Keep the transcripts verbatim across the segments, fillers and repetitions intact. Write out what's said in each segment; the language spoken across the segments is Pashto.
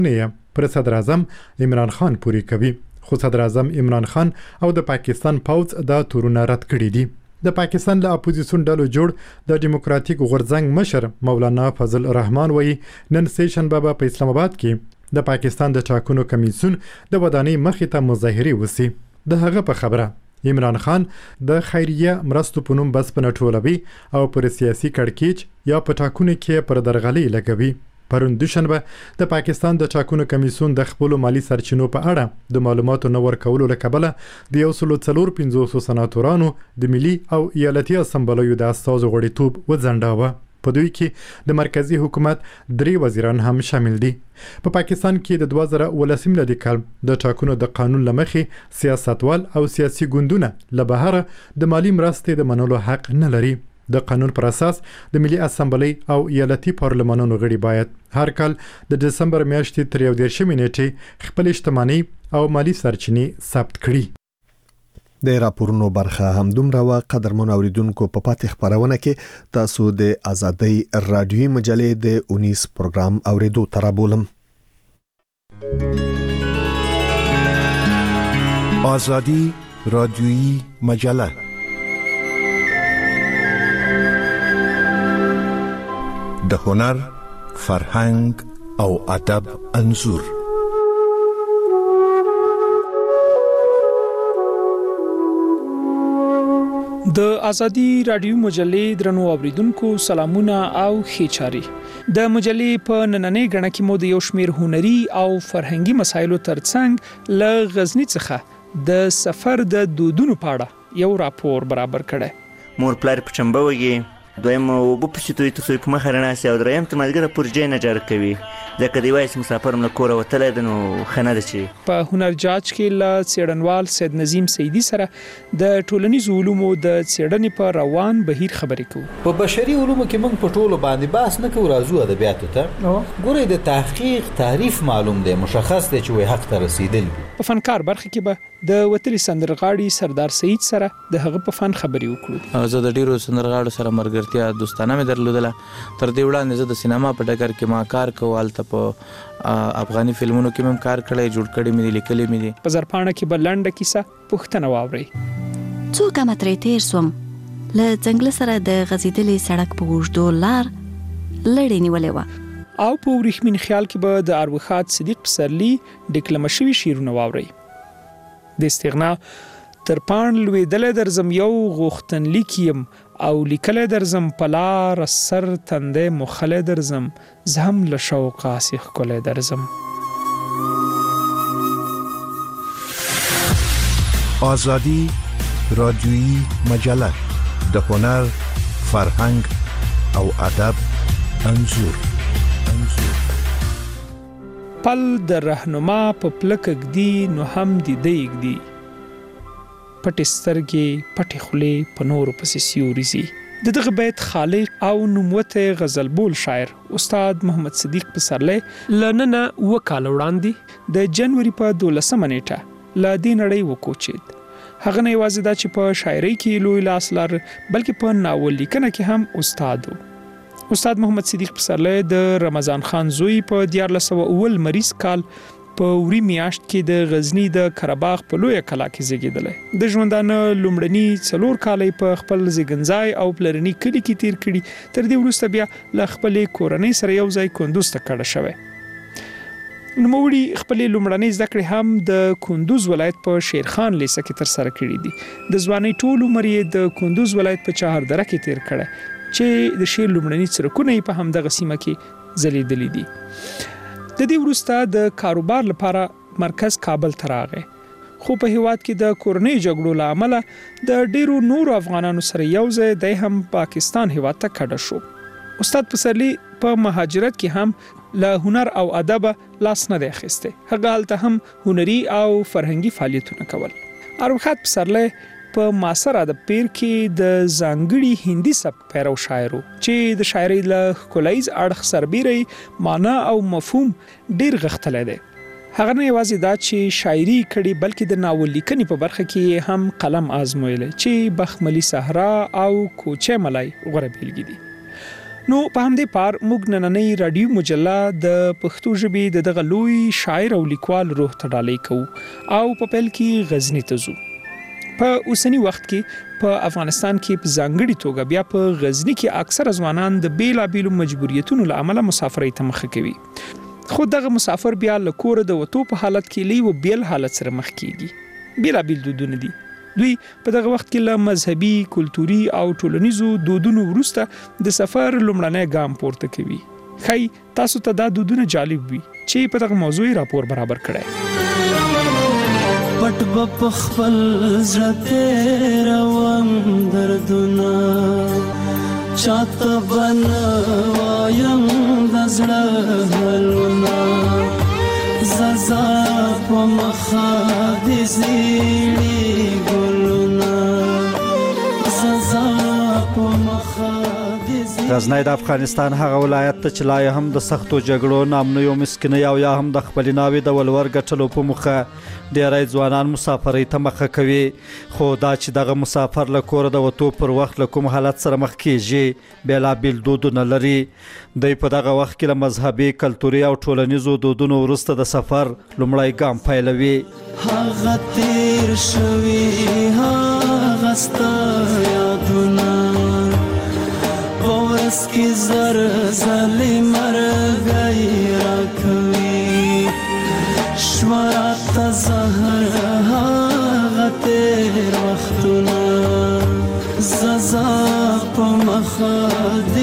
نه پر صدر اعظم عمران خان پوری کوي. خو صدر اعظم عمران خان او د پاکستان پوځ دا تورونه رد کړي دي. د پاکستان له اپوزیسیون ډلو جوړ د ډیموکراتیک غورځنګ مشر مولانا فضل الرحمن وایي نن سه شنبه په اسلام آباد کې د پاکستان د ټاکنو کمیسیون د ودانۍ مخې ته مظاهرې وسی. د هغه په خبره عمران خان د خیریه مرستو په نوم بس په نټولوي او پر سیاسي کړکېچ یا په ټاکنو کې پر درغلي لګوي. پرون دوشنبه د پاکستان د ټاکنو کمیسیون د خپل مالی سرچینو په اړه د معلوماتو نور کولو لکبله د یو سل څلور پنځوس سناتورانو د ملي او ایالتي اسمبلیو د استازو غړیتوب وځنډاوه. په دوی کې د مرکزی حکومت درې وزیران هم شامل دي. په پا پاکستان کې د دوه زره ولسم لدی کال د ټاکنو د قانون لمخې سیاستوال او سیاسي ګوندونه له بهره د مالی مرستې د منلو حق نه لري. د قانون پر اساس د ملي اسمبلی او ایالتي پارلمانونو غړي باید هر کال د دسمبر میاشتې تر یو دېرشمې نیټې خپل اجتماعي او مالی سرچینې ثبت کړي. د راپورونو برخه همدومره و. قدرمن اوریدونکو په پاتې خبرونه کې تاسو د ازادۍ رادیوي مجلې د اونیس پروګرام اوریدو ترابولم. ازادي رادیوي مجله د هنر، فرهنګ او ادب انځور. د ازادي رادیو مجلې درنو اوریدونکو سلامونه او ښه چاري. د مجلې په نننۍ غړنه کې مو د یو شمېر هنري او فرهنګي مسایلو ترڅنګ له غزنی څخه د سفر د دودونو په اړه یو راپور برابر کړی. مور پلار په چمبه وږي دویم وبو پسې توی ته په مخه رڼاسي او دریم ته ملګری پر جې نه جار کوي ځکه دی وایي مسافر من کور وتلی دی نو خنه ده چې په هنر جاج کې له څېړنوال سید نظیم سیدی سره د ټولنیزو علومو د څېړنې په روان بهیر خبرې کوو. په بشري علومو کې موږ په ټولو باندې بحث نه کوو، راځو ادبیاتو ته. ګورئ د تحقیق تعریف معلوم دی، مشخص دی چې وایي حق ته رسیدل. په فنکار برخه کې به د وتلي سندرغاړي سردار سید سره د هغه په فن خبرې وکړو. زه د ډیرو سندرغاړو سره مرګرتیا دوستانه مې درلودله. تر دې وړاندې زه د سینما په ډګر کې ما کار کوم، هلته په افغاني فلمونو کې مې کار کړی، جوړ کړی مې دي، لیکلي مې دي. په زرپاڼه کې به لنډه کیسه پوښتنه واورئ. څو کمه ترې تېر سوم، له ځنګله سره د غځېدلې سړک په اوږدو لار لړې نیولې وه. او په وریښمین خیال کې به د اروخات صدیق پسرلي ډیکلمه شوي شعرونه واورئ. د استغنا تر پاڼ لوېدلی درځم یو غوښتنلیک یم او لیکلی درځم په لار سر تندی مخلی درځم زه هم له شوقه هسې ښکلی درځم. ازادي رادیوي مجله د هنر، فرهنګ او ادب انځور. پل د رهنما په پلک ږدي نو هم دي دی ږدي، پټې سترګې پټې خولې په نورو پسې سیوري ځي. د دغه بیت خالق او نوموته غزلبول شاعر استاد محمد صدیق پسرلی له ننه اوه کاله وړاندې د جنوري په دولسمه نیټه له دې نړۍ وکوچېد. هغه نه یوازې دا چې په شاعرۍ کې لوی لاس لر بلکې په ناول لیکنه کې هم استاد و. استاد محمد صدیق پسرلی د رمضان خان زوی په دیارلس سوه اوه لمریز کال په وری میاشت کې د غزنی د کرباغ په لویه کلا کې زیږېدلی. د ژوندانه لومړني څلور کاله په خپل زیږنځای او پلرني کلي کې تیر کړي، تر دې وروسته بیا له خپلې کورنۍ سره یو ځای کندوز ته کډه شوی. نوموړي خپلې لومړنۍ زده کړې هم د کندوز ولایت په شیرخان لیسه کې ترسره کړي دي. د ځوانۍ ټول عمر یې د کندوز ولایت په چهاردره کې تیر کړی چې د شعر لومړني څرکونه یې په همدغه سیمه کې ځلیدلي دي. د دې وروسته د کاروبار لپاره مرکز کابل ته راغی، خو په هیواد کې د کورنۍ جګړو له امله د ډیرو نورو افغانانو سره یو ځای دی هم پاکستان هیواد ته کډه شو. استاد پسرلی په مهاجرت کې هم له هنر او ادب لاس نه دی اخیستی. هغه هلته هم هنري او فرهنګي فعالیتونه کول. اروخات پسرلی په معاصر ادب پیر کې د ځانګړي هندي سبک پیرو شاعر چې د شاعرۍ له ښکلیز اړخ سربیري معنا او مفهوم ډیر غښتلی دی. هغه نه یوازې دا چې شاعري کړي بلکې د ناول لیکنې په برخه کې هم قلم آزمویلی چې بخملي صحرا او کوچه ملای غوره بیلګې دي. نو په همدې پار موږ نننۍ رادیو مجله د پښتو ژبې د دغه لوی شاعر او لیکوال روح ته ډالۍ کوو او په پیل کې غزنی ته ځو. په اوسنی وخت کې په افغانستان کې په ځانګړي توګه بیا په غزنی کې اکثر ځوانان د بیلابېلو مجبوریتونو له امله مسافرۍ ته مخه کوي. خو دغه مسافر بیا له کوره د وتو په حالت کې له یو بیل حالت سره مخ کیږي. بیلابېل دودونه دي. دوی په دغه وخت کې له مذهبي، کلتوري او ټولنیزو دودونو وروسته د سفر لومړنی ګام پورته کوي. خی تاسو ته دا دودونه جالب وي چې په دغه موضوع راپور برابر کړی. پټ په خپل زړه روان دردونه چاته بنوایم د زړه حلونه ززا په مخه د زیړي ګلونه ززا په مخه غزنی د افغانستان هغه ولایت ته چې لا هم د سختو جګړو، نامنیو، مسکینۍ او یا هم د خپلې ناوې د ولور ګټلو په موخه ډیری ځوانان مسافرۍ ته مخه کوي. خو دا چې دغه مسافر له کوره د وتو پر وخت له کوم حالت سره مخ کیږي بیلابېل دودونه لري. دوی په دغه وخت کې له مذهبي، کلتوري او ټولنیزو دودونو وروسته د سفر لومړی ګام پیلوي. هغه تیر شوي هغه ستا یادونه ورس کی زر زلی مرگئی راکوی شورات زهر هاغ تیر وقتونا ززا پا مخاد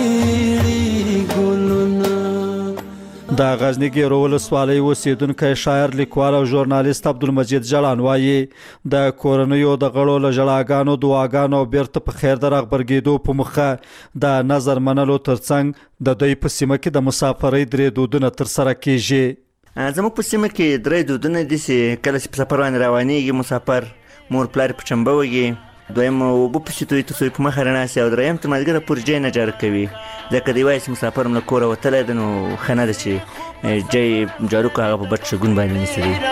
زیری گلونا. د غزنی ګیرو ولسوالۍ اوسیدونکی شاعر، لیکوال او ژورنالیست عبدالمجید جلان وایي د کورنیو د غړو له ژړاګانو، دعاګانو او بیرته په خیر د راغبرګېدو په موخه د نظر منلو ترڅنګ د دوی په سیمه کې د مسافرۍ درې دودونه ترسره کیږي. زموږ په سیمه کې درې دودونه دي چې کله چې په سفر باندې روانېږي مسافر مور پلار په چمبه وږي، دویم اوبه پسې توی تر څو په مخه رڼا سي، او دریم تر مازدیګره پورې جای نه جارو کوي. ځکه دی وایي چې مسافر هم له کوره وتلی دی نو ښه نه ده چې جای جارو که هغه په بد شګون باندې نیسي دی.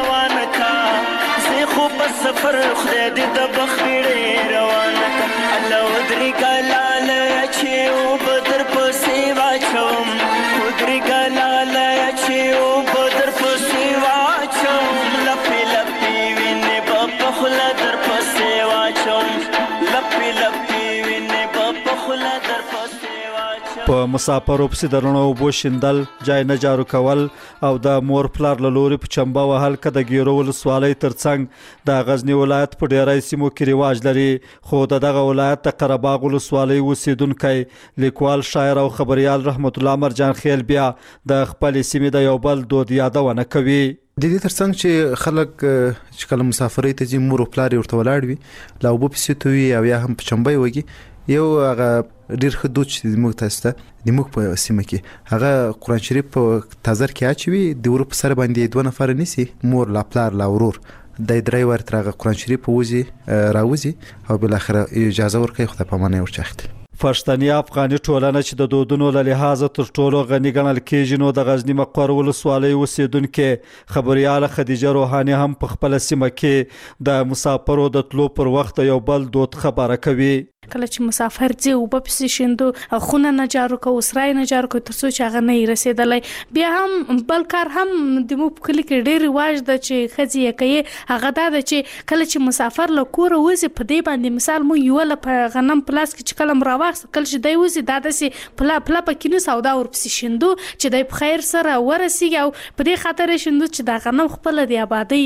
زه خو په سفر خدای دې د بخیړې روانه کړه الله ودرېږه لاله چې اوبه در پسې واچوم ودرېږه لاله چې اوبه در پسې واچوم لپې لپې وینې به په خوله در پسې واچوم لپې لپې وینې به په خوله در پسې په مسافرو پسې د رڼو اوبو شیندل، جای نه جارو کول او د مور پلار له لوري په چمبه وهل که د ګیرو ولسوالۍ ترڅنګ د غزني ولایت په ډیری سیمو کې رواج لري. خو د دغه ولایت د قرهباغ ولسوالۍ اوسیدونکی لیکوال، شاعر او خبریال رحمت الله مرجان خیل بیا د خپلې سیمې د یو بل دود یادونه کوي. د دې ترڅنګ چې خلک چې کله مسافرۍ ته ځي مور او پلار یې ورته ولاړ وي له اوبو پسې توی او یا هم په چمبه وږي، یو هغه ډېر ښه دود چې زموږ تاسو ته د موږ په سیمه کې هغه قرآن شریف په تازر کې اچوي، د ورو په سر باندې دوه نفره نیسي، مور لا پلار لا ورور، د درې ور تر هغه قرآن شریف وځي راوځي او بالاخره اجازه ورکوي خدای پاماني ورچاخته. پښتني افغاني ټولنه چې د دودونو له لحاظه تر ټولو غني ګڼل کېږي، نو د غزني مقر ولسوالۍ اوسیدونکې خبریاله خدیجه روحاني هم په خپله سیمه کې د مسافرو د تلو پر وخت یو بل دود خبره کوي. کله چې مسافر ځي اوبه پسې شیندو، خونه نه جارو کوو، سرای نه جارو کوو تر څو چې هغه نه رسېدلی. بیا هم بل کار هم د موږ په کلي کې ډېر رواج ده چې ښځې یې کوي، هغه دا ده چې کله چې مسافر له کوره وځي په دې باندې مثال مو یوله په غنم په لاس کې چې کله مو راواخیست، کله چې دی وځي دا داسې پله پله پکې نیسو او دا ورپسې شیندو چې دی په خیر سره ورسېږي، او په دې خاطر یې شیندو چې دا غنم خپله د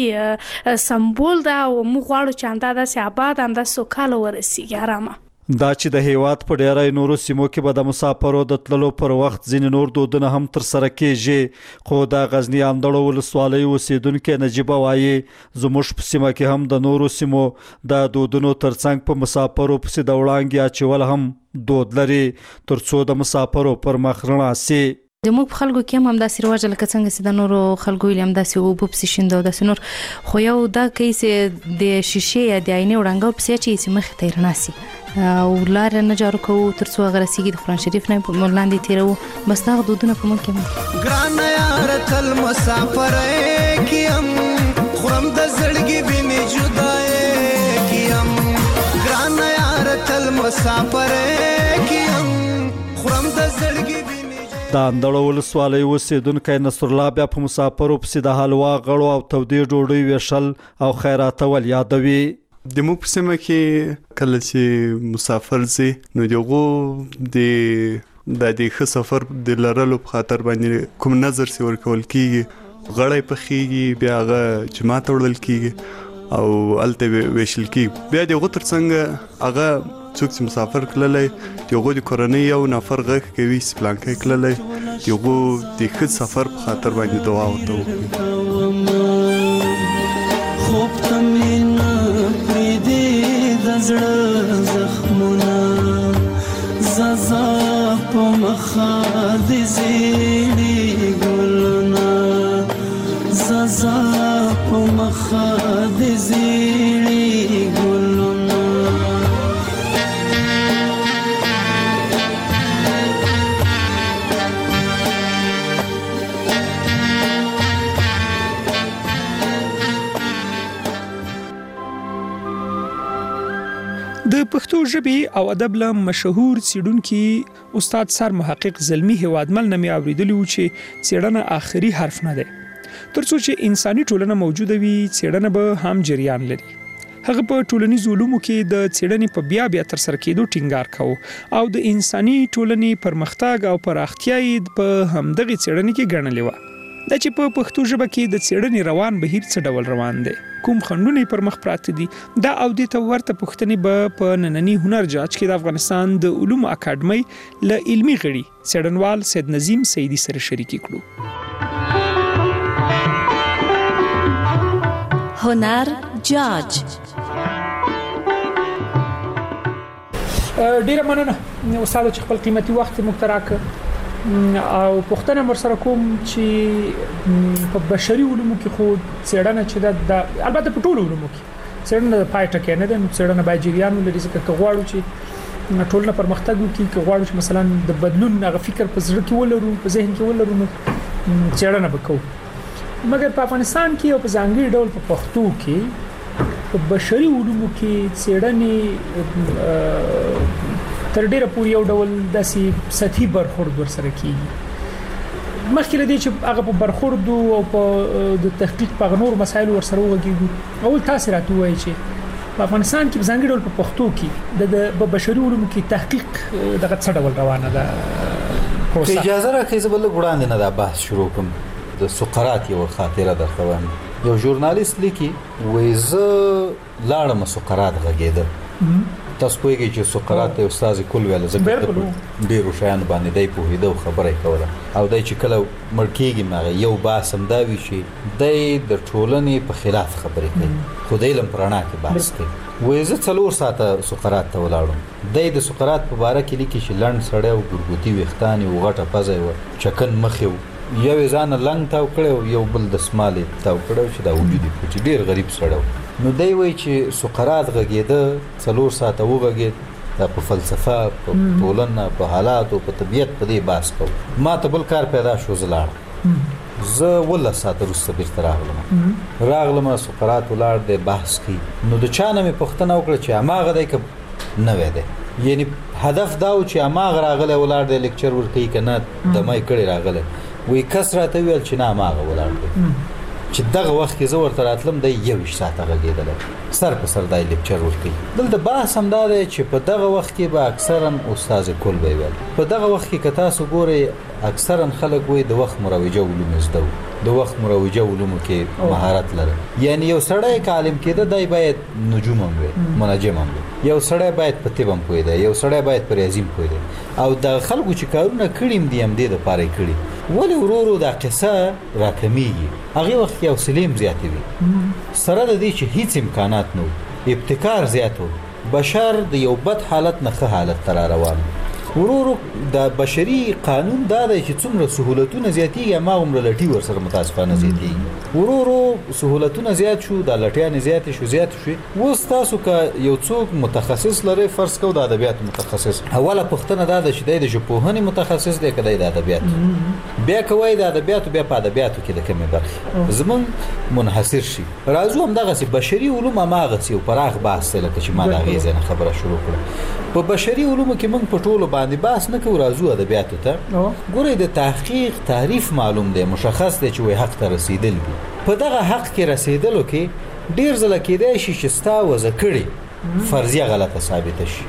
ابادۍ سمبول ده او موږ غواړو چې همدا داسې اباد همداسې سوکاله ورسېږي ارامه. دا چې د هیواد په ډیری نورو سیمو کې به د مسافرو د تللو پر وخت ځینې نور دودونه هم ترسره کیږي، خو د غزني اندړو ولسوالۍ اوسیدونکې نجیبه وایي زموږ په سیمه کې هم د نورو سیمو د دودونو ترڅنګ په مسافرو پسې د وړانګې اچول هم دود لري تر څو د مسافرو پر مخ رڼا سي. زموږ په خلکو کې هم همداسې رواج لکه څنګه چې د نورو خلکو ویل همداسې اوبه پسې شیندو او داسې نور، خو یو دا کوي چې د شیشې یا د آینې وړانګه پسې اچوي چې مخې ته یې رڼا سي او لاره نه جارو کوو تر څو هغه رسېږي، د قرآن شریف نه لاندې تېروو. بس دغه دودونه په موږ کې هم ګرانه یاره تل مسافرۍ کیم خورم د زړګي بینې جدایۍ کیم ګرانه یاره تل مسافرۍ کیم خورم د زړګي ویني د اندړو ولسوالۍ اوسېدونکی نصرالله بیا په مسافرو پسې د حلوا غړو او تودې ډوډۍ ویشل او خیراتول یادوي. د موږ په سیمه کې کله چې مسافر ځي نو دغه د د دې ښه سفر د لرلو په خاطر باندې کوم نظر سی ورکول کیږي، غړی پخېږي، بیا هغه جماعت وړل کیږي او الته ویشل کیږي. بیا دغه ترڅنګ هغه څوک چې مسافر کللی دغه د کورنۍ یو نفر غږ کوي چې پلانکی کللی دغه د ښه سفر په خاطر باندې دعا ورته وکړي. خوب ته مې نه پرېږدې د زړه زخمونه زازا په مخه د زیړې ګلونه زازا په مخه د زیړې ګلونه. د پښتو ژبې او ادب له مشهور څېړونکي استاد سر محقق زلمی هیوادمل نه مې اورېدلی و چې څېړنه آخري حرف نه دی. تر څو چې انساني ټولنه موجوده وي څېړنه به هم جریان لري. هغه په ټولنیزو علومو کې د څېړنې په بیا بیا ترسره کېدو ټینګار کوو او د انساني ټولنې پرمختګ او پراختیا یې په همدغې څېړنې کې ګڼلې وه. دا چې په پښتو ژبه کې د څېړنې روان بهیر څه ډول روان دی، کوم خنډونه پر مخ پراته دي، دا او دې ته ورته پوښتنې به په ننني هنر جاج کې د افغانستان د علومو اکاډمۍ له علمي غړي څېړنوال سید نظیم سیدي سره شریکې کړو. هنر جاج. ډیره مننه استاد چې خپل قیمتي وخت مو راکړ او پوښتنه مر سره کوم چې په بشري علومو کې خو څېړنه چې د البته په ټولو علومو کې څېړنه د پای ټکی نه ده، نو څېړنه باید جریان ولري ځکه غواړو چې ټولنه پرمختګ وکړي، که غواړو چې مثلا د بدلون هغه فکر په زړه کې ولرو، په ذهن کې ولرو، نو څېړنه وکړو. مګر په افغانستان کې او په ځانګړي ډول په پښتو کې په بشري علومو کې څېړنې تر ډیره پورې یو ډول داسې سطحي برخورد ورسره کیږي. مخکې لدی چې هغه په برخورد او په د تحقیق په نور مسایل ورسره وګورو، اول تاسو راته وایي چې په افغانستان کې ځانګړي ډول په پښتو کې د بشري علومو کې تحقیق دغه څه ډول روانه ده. اجازه راکړئ زه بل وړاندې نه دا بحث شروع کوم. د سقراط یو خاطره درته وایم. یو ژورنالیست لیکي وایي زه لاړم سقراط غږېده. تاسو پوهیږئ چې سقراط یو استاد کول ویل زګر ډیرو شیان باندې دی پوهیدو خبره کوله او دای چې کله مرکیږي مغه یو باسم دا وی شي د د ټولنې په خلاف خبرې کوي، خدای لم پرانا کې بحث کوي. وې زه څلور ساعته سقراط ته ولاړم. د د سقراط په اړه کې لیکي چې لند سړی او ګورګوتی وختانی او غټه پزای و چکن مخیو یو ځان لنګ تاو کړو یو بل د سمالي تاو کړو چې دا وجودي چې ډیر غریب سړی. نو دی وای چې سقراط غږېده څلور ساعته وغږېد دا په فلسفه په ټولنه په حالات او په طبيعت په دې باس کو. ما ته بل کار پیدا شو زلاړ زه ولا ساعته وروسته بیرته راغلم راغلم سقراط ولار د بحث کی. نو د چانه مې پښتنه وکړه چې اماغه دی ک نه وې دی، یعنی هدف دا و چې اماغه راغله ولار د لیکچر ورکې کنه د مې کړي راغله وی کسرته ویل چې نه اماغه ولار دی چې دغه وخت کې زه ورته راتلم د یو ساعته غږېدل سر په سر دای لیکچر ورکړي. دلته بحث هم دا دی چې په دغه وخت کې به اکثرا استاد کول به ویل. په دغه وخت کې که تاسو ګورئ اکثرا خلک وایي د وخت مروجه علوم زده د وخت مروجه علومو کې مهارت لري. یعنی یو سړی عالم کېده دای باید نجوم هم وي، منجم هم وي، یو سړی باید په طب هم پوهی دی، یو سړی باید په ریاضي پوهی دی او د خلکو چې کارونه کړي دي هم دې لپاره کړي. ولی ورورو دا قصه راکمیږي هغه وخت یو سلیم زیاتې وي سره د دې چې هیڅ امکانات نو ابتکار زیاتو بشر د یو بد حالت نه ښه حالت تر روان. ورورو د بشري قانون دا دی چې څومره سہولتونه زیاتېږي ما عمر لټي ور سره متاسفانه زیاتېږي. ورورو سہولتونه زیات شو د لټیان زیات شو زیات شو. وس تاسو که یو څوک متخصص لري فرض کو د ادبیات متخصص اوله پښتنه دا ده چې د ژبپوهنې متخصص دی کله د ادبیات بیا کوي د ادبیاتو بیا په ادبیاتو کې د کومې برخې زمون منحصر شي راځو هم دغه بشري علوم ماغه سی او پراخ بحث لکه چې ما دا غیزه خبره شروع کړه په بشري علومو کې موږ په ټولو باندې بحث نه کوو راځو ادبیاتو ته ګورې د تحقیق تعریف معلوم دی مشخص دی چې وای حق ته رسیدل دي په دغه حق کې رسیدلو کې ډیر ځله کېدای شي چې ستا وزه کړي فرضیه غلطه ثابت شي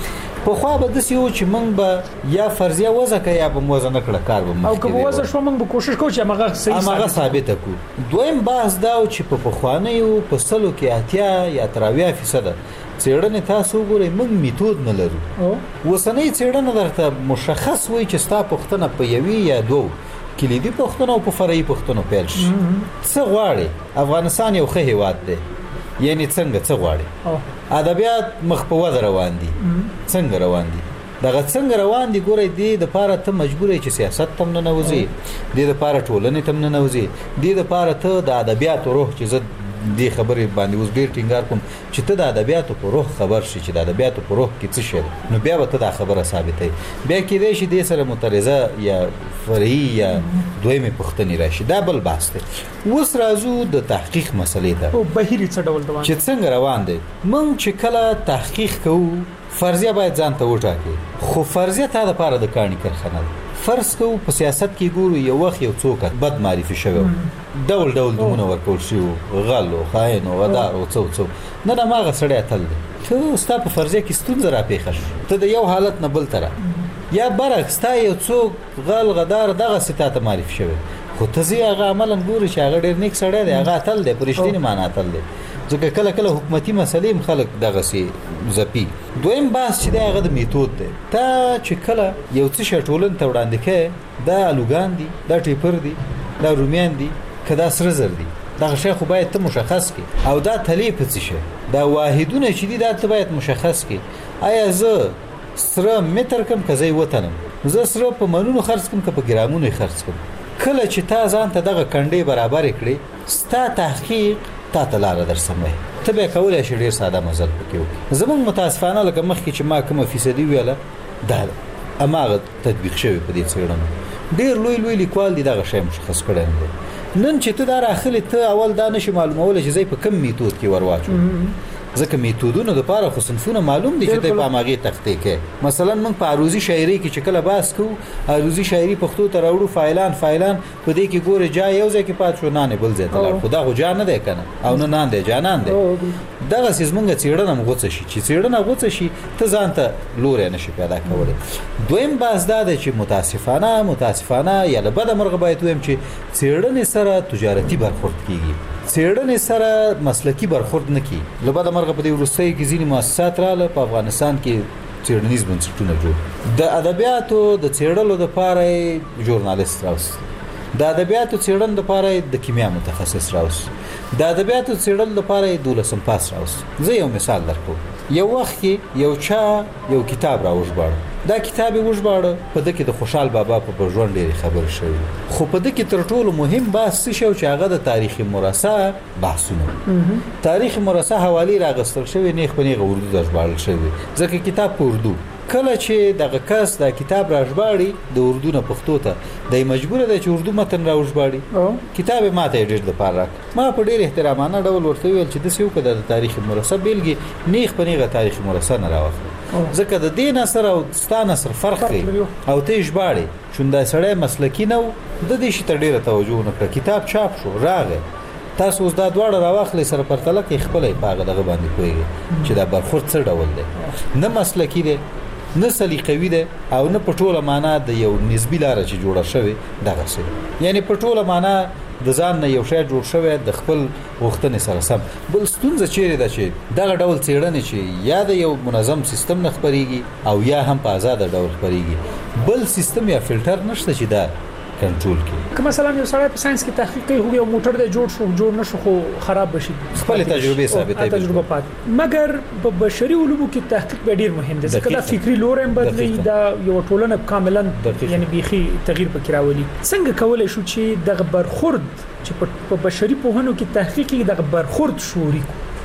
په خو به د سیو چې موږ به یا فرضیه وزه کوي یا به موزه نه کړه کار به او که وزه شو موږ به کوشش کوو چې هغه صحیح هغه ثابت کړو دویم بحث دا چې په پخوانیو په سلو کې اتیا یا تراویا فیصد څېړنې تاسو ګورئ موږ میتود نه لرو وسنۍ څېړنه درته مشخص وي چې ستا پوښتنه په یوې یا دوو کلیدي پوښتنو او په فرعي پوښتنو پیل شي څه غواړي افغانستان یو ښه هیواد دی یعنی څنګه څه غواړي ادبیات مخ په وده روان دي څنګه روان دي دغه څنګه روان دي ګورئ دې د پاره ته مجبورې چې سیاست تم نه نوځي دې د پاره ټولنې تم نه نوځي دې د پاره ته د ادبیات روح چې زه دې خبرې باندې اوس ډېر ټینګار کوم چې ته د ادبیاتو په روح خبر شې چې د ادبیاتو په روح کې څه شی نو بیا به ته دا خبره ثابتې بیا کېدای شي دې سره مترازه یا فرعي یا دویمې پوښتنې راشي دا بل بحث دی اوس راځو د تحقیق مسلې ته او بهیري څه ډول روان چې څنګه روان دی موږ چې کله تحقیق کوو فرضیه باید ځان ته وټاکي خو فرضیه تا د پاره د کاڼي کرخنه فرض کوو په سیاست کې ګورو یو وخت یو څوک بد معرفي شوی ډول ډول نمونه ورکول شي غل او خاين او غدار او څو څو نه نه ماغه سړی تل ته ستا په فرضیه کې ستونزه را پیښه شي ته د یو حالت نه بل تر یا برعکس تا یو څوک غل غدار دغه ستاته معرفي شوی خو ته زی هغه عملاً ګوري چې هغه ډېر نیک سړی دی هغه تل دی پرشتینی معنا تل دی ځکه کله کله حکومتي مسلې خلک دغه سي زپی دویم بحث چې دا هغه د میتود دی تا چې کله یو څه شټولن ته وړاندې کې دا الوګان دي دا ټیپر دي دا رومیان دي کدا سره زر دي دا شی خو باید ته مشخص کړي او دا تلی په څه شي دا واحدونه چې دي دا ته باید مشخص کړي آیا زه سره متر کم کزای وطنم زه سره په منونو خرڅ کم که په ګرامونو خرڅ کم کله چې تا ځان ته دغه کنډې برابر کړي ستا تحقیق تا ته لاره درسموي ته به کولای شې ډېر ساده مزل پکې وکړي زمونږ متاسفانه لکه مخکې چې ما کومه فیصدي ویله دا هماغه تطبیق شوی په دې څېړنو ډېر لوی لوی لیکوال دي دغه شی مشخص کړی نه دی نن چې ته دا راخلې ته اول دا نشي معلومولی چې زه په کوم میتود کې ور واچوم ځکه میتودونو دپاره خو صنفونه معلوم دي چې دی په هماغې تختې کې مثلا موږ په عروضي شاعري کې چې کله بحث کوو عروضي شاعري پښتو ته راوړو فایلان فایلان په دې کې ګورې جا یو ځای کې پات شو نانې بل ځای ته لاړ خو دا خو جا نه دی که نه او نه نان دی جانان دی دغسې زمونږ څېړنه م غوڅه شي چې څېړنه غوڅه شي ته ځان ته لوری نه شي پیدا کولی دویم بحث دا دی چې متاسفانه متاسفانه یا له بده مرغه باید ویم چې څېړنې سره تجارتي برخورد کېږي څېړنې سره مسلکي برخورد نه کېږي له بده مرغه په دې وروستیو کې ځینې مؤسسات راغله په افغانستان کې څېړنیز بنسټونه جوړ د ادبیاتو د څېړلو دپاره یې ژورنالست راوست د ادبیاتو څېړنې دپاره یې د کیمیا متخصص راوست د ادبیاتو څېړلو دپاره یې دولسم پاس راوست زه یو مثال درکوم یو وخت کې یو چا یو کتاب راوژباړه دا کتاب یې وژباړه په ده کې د خوشحال بابا په ژوند ډېرې خبرې شوي خو په ده کې تر ټولو مهم بحث څه شی چې هغه د تاریخ مرصع بحثونه تاریخ مرصع حوالې راغستل شوي نیغ په نیغه اردو ته ژباړل شوي ځکه کتاب په اردو کله چې دغه کس دا کتاب راژباړي د اردو نه پښتو ته دی مجبوره ده چې اردو متن راوژباړي کتاب یې ماته یې ډېر دپاره راکړ ما په ډېر احترامانه ډول ورته وویل چې داسې وکړه د تاریخ مرصع بېلګې نیغ په نیغه تاریخ مرصع نه راواخله ځکه د دې نثر او ستا نثر فرق کوي او ته یې ژباړې چون دا سړی مسلکي نه و د دې شي ته ډېره توجه ونه کړه کتاب چاپ شو راغی تاسو اوس دا دواړه راواخلئ سره پرتله کوي خپله یې په هغه دغه باندې پوهېږي چې دا برخورد څه ډول دی نه مسلکي دی نه سلیقوي دی او نه په ټوله معنا د یو نسبي لاره چې جوړه شوې دغسې یعنی په ټوله معنا د ځان نه یو شی جوړ شوی د خپل غوښتنې سره سم بل ستونزه چیرې ده چې دغه ډول څېړنې چې یا د یو منظم سیستم نه خپرېږي او یا هم په آزاده ډول خپرېږي بل سیستم یا فلټر نشته چې دا کنټرول کړي که مثلا یو سړی په ساينس کې تحقیق کوي هو یو موټر دی جوړ شو جوړ نشو خو خراب بشي خپل تجربه ثابتوي تجربه پات مګر په بشري علومو کې تحقیق به ډیر مهم دی ځکه دا فکری لورم بدلی دا یو ټولنه کاملا یعنی بيخي تغییر پکې راولي څنګه کولای شو چې د برخورد چې په بشري پوهنو کې تحقیقي د برخورد شوري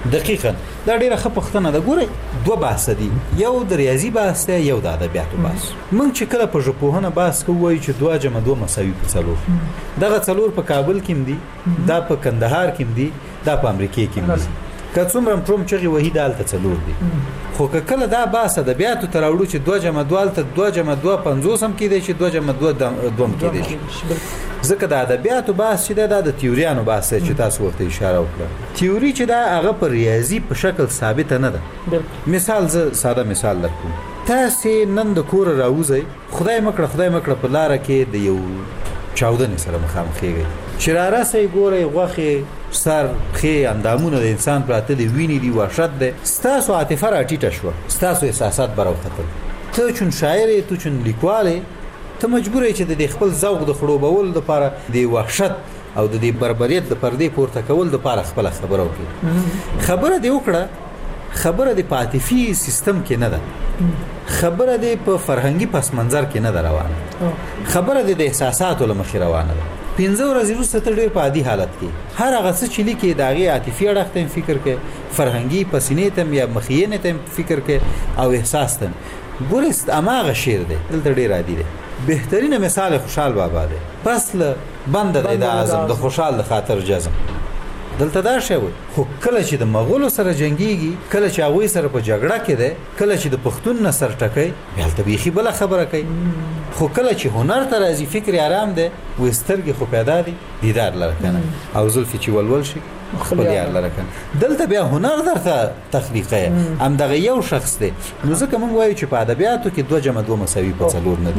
دقیقاً دا ډیره ښه پوښتنه ده. ګورئ دوه بحث دي، یو د ریاضي بحث دی، یو د ادبیاتو بحث. موږ چې کله په ژبپوهنه بحث کوو وایو چې دوه جمع دوه مساوي په څلور. دغه څلور په کابل کې دي، دا په کندهار کې دي، دا په امریکا کې دي. که څومره پروم چغي وحید دالته څلور دي. خو که کله دا بحث ادبیاتو ته راوړو چې دوه جمع دوه ته دوه جمع دوه پنځوس هم کېدی چې دوه جمع دوه دوه هم کېدی شي. ځکه د ادبیاتو بحث چې دا د تیوریانو بحث چې تاسو ورته اشاره وکړه. تیوري چې دا هغه په ریاضي په شکل ثابت نه ده. مثال زه ساده مثال درکوم. تاسو نن د کور راوځي، خدای مکړه خدای مکړه په لار کې د یو چاودنې سره مخامخ کېږي. چې را راسي ګوري غوخه سر خې اندامونه د انسان پراته دی، ویني دی، وحشت ده. ستاسو عاطفه راټیټه شو، ستاسو احساسات براوخته. ته چون شاعر ته چون لیکوال ته مجبور یې چې د خپل ذوق د خړوبول لپاره د وحشت او د بربریت د پردې پورته کول لپاره خپل خبره وکړي. خبره دی وکړه، خبره د عاطفي سیستم کې نه ده، خبره دی په فرهنګي پس منظر کې نه ده روانه، خبره دی د احساساتو لمخې روانه ده. پنځه ورځې وروسته ته ډېر په عادي حالت کې هر هغه څه چې لیکي د هغې عاطفي اړخ ته فکر کې، فرهنګي پسینې ته یا مخینې ته فکر کې او احساس ته. ګورست اماغه شعر دی دلته ډېر عادي دی. بهترینه مثال خوشحال بابا دی. فصل بند د اعظم د خوشحال د خاطر جزم. دلته دا شوی خو کله چې د مغولو سره جنگيږي، کله چې هغه سره په جګړه کې ده، کله چې د پښتون نصر ټکای بیا ته بيخي بل خبره کوي. خو کله چې هنر ته راځي فکر آرام ده، وسترګي خو پیدا دي، دیدار لرکنه او زلفي چې ولول شي خپل یار لرکنه. دلته بیا هنر درته تخلیقه هم دغه یو شخص دی. نو ځکه موږ وایو چې په ادبیاتو کې دوه جمع دوه مساوي په څلور نه دي.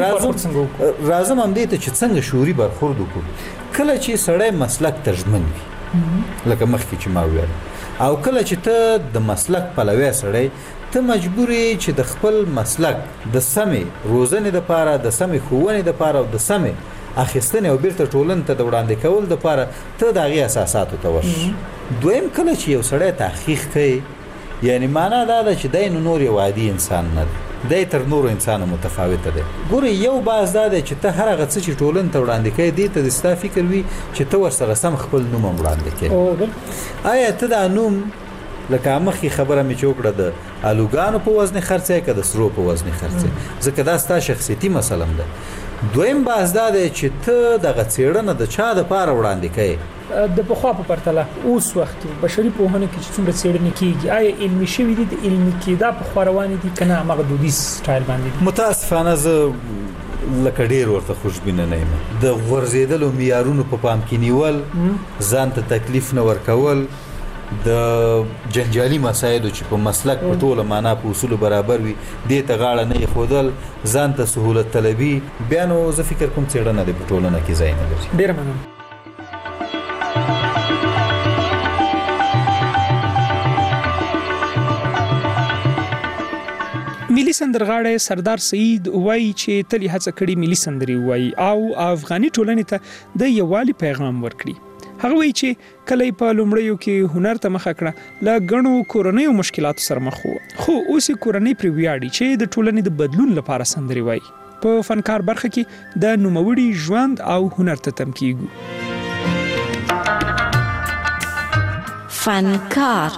راځم هم دې ته چې څنګه شعوري برخورد وکړو. کله چې سړی مسلک ترجمن وي لکه مخکې چې ما ویل، او کله چې ته د مسلک پلوی سړی، ته مجبور یې چې د خپل مسلک د سمې روزنې لپاره، د سمې ښوونې لپاره او د سمې اخیستنې او بیرته ټولنې ته د وړاندې کول لپاره ته د هغې اساساتو ته ورشې. دویم کله چې یو سړی تحقیق کوي، یعنی معنا دا ده چې دی نو نور یو عادي انسان نه دی، دی تر نورو انسانو متفاوته دی. ګورې یو باز دا دی چې ته هر هغه څه چې ټولنې ته وړاندې کوي دې ته د ستا فکر وي چې ته ورسره سم خپل نوم هم وړاندې کوې. آیا ته دا نوم لکه مخکې خبره مې چې وکړه د الوګانو په وزن خرڅی که د سرو په وزن خرڅی، ځکه دا ستا شخصیتي مسله ده. دویم باز دا دی چې ته دغه څېړنه د چا دپاره وړاندې کوې. د پخوا په پرتله اوس وخت بشري پوهنه کې چې څومره څېړنې کېږي، آیا علمي شوي دي؟ د علمي کېدا پخوا روانې دي که نه هماغه دودیز سټایل باندې دي؟ متاسفانه زه لکه ډېر ورته خوشبینه نه یم. د غورځېدلو معیارونو په پام کې نیول، ځان ته تکلیف نه ورکول، د جنجالي مسایلو چې په مسلک په ټوله معنا په اصولو برابر وي دې ته غاړه نه ایښودل، ځان ته سهولت طلبي، بیا نو زه فکر کوم څېړنه د په ټولنه کې ځای نه لري. ډېره مننه. ملي سندرغاړی سردار سعید وایي چې تل هڅه کړې ملي سندرې وایي او افغاني ټولنې ته د یووالي پیغام ورکړي. هغه وایي چې کله په لومړیو کې هنر ته مخه کړه له ګڼو کورنیو مشکلاتو سره مخ وو، خو اوس یې کورنۍ پرې ویاړي چې د ټولنې د بدلون لپاره سندرې وایي. په فنکار برخه کې د نوموړي ژوند او هنر ته تم کیږو. فنکار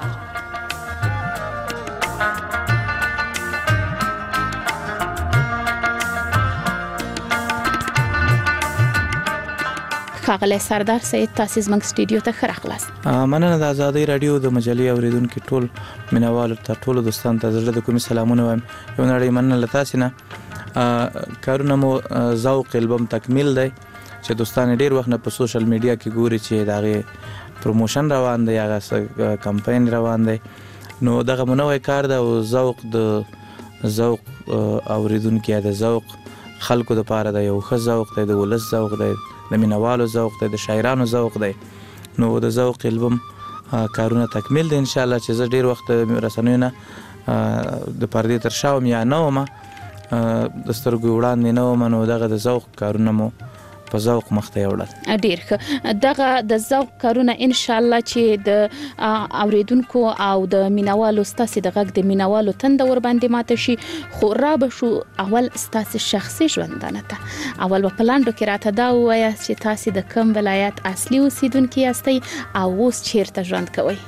ښاغلی سردار سعید، تاسو زموږ سټوډیو ته ښه راغلاست. مننه. د آزادۍ رادیو د مجلې اوریدونکو ټول مینوالو ته، ټولو دوستانو ته زړه د کومې سلامونه وایم. یو نړۍ مننه له تاسې نه. کارونه مو ذوق البم تکمیل دی چې دوستان ډېر وخت نه په سوشل میډیا کې ګوري چې د هغې پروموشن روان دی، هغه کمپاین روان دی. نو دغه مو نوی کار دی او ذوق د ذوق اوریدونکي د ذوق خلکو دپاره دی، یو ښه ذوق دی، د ولس ذوق دی، د مینوالو ذوق دی، د شاعرانو ذوق دی. نو د ذوق البم کارونه تکمیل دی ان شاء الله، چې زه ډیر وخت رسنیو نه د پردې تر شا وم یا نه وم، د سترګو وړاندې نه وم، نو دغه د ذوق کارونه مو په ذوق مخته یوړل. ډیر ښه. دغه د ذوق کارونه ان شاء الله چې د اوریدونکو او د مینوالو ستاسو د غږ د مینوالو تند ور باندې ماته شي. خو را به شو اول ستاسو شخصي ژوندانه ته. اول په پلاندو کې راته دا وایي چې تاسو د کوم ولایت اصلي اوسیدونکو یاستئ او اوس چیرته ژوند کوئ؟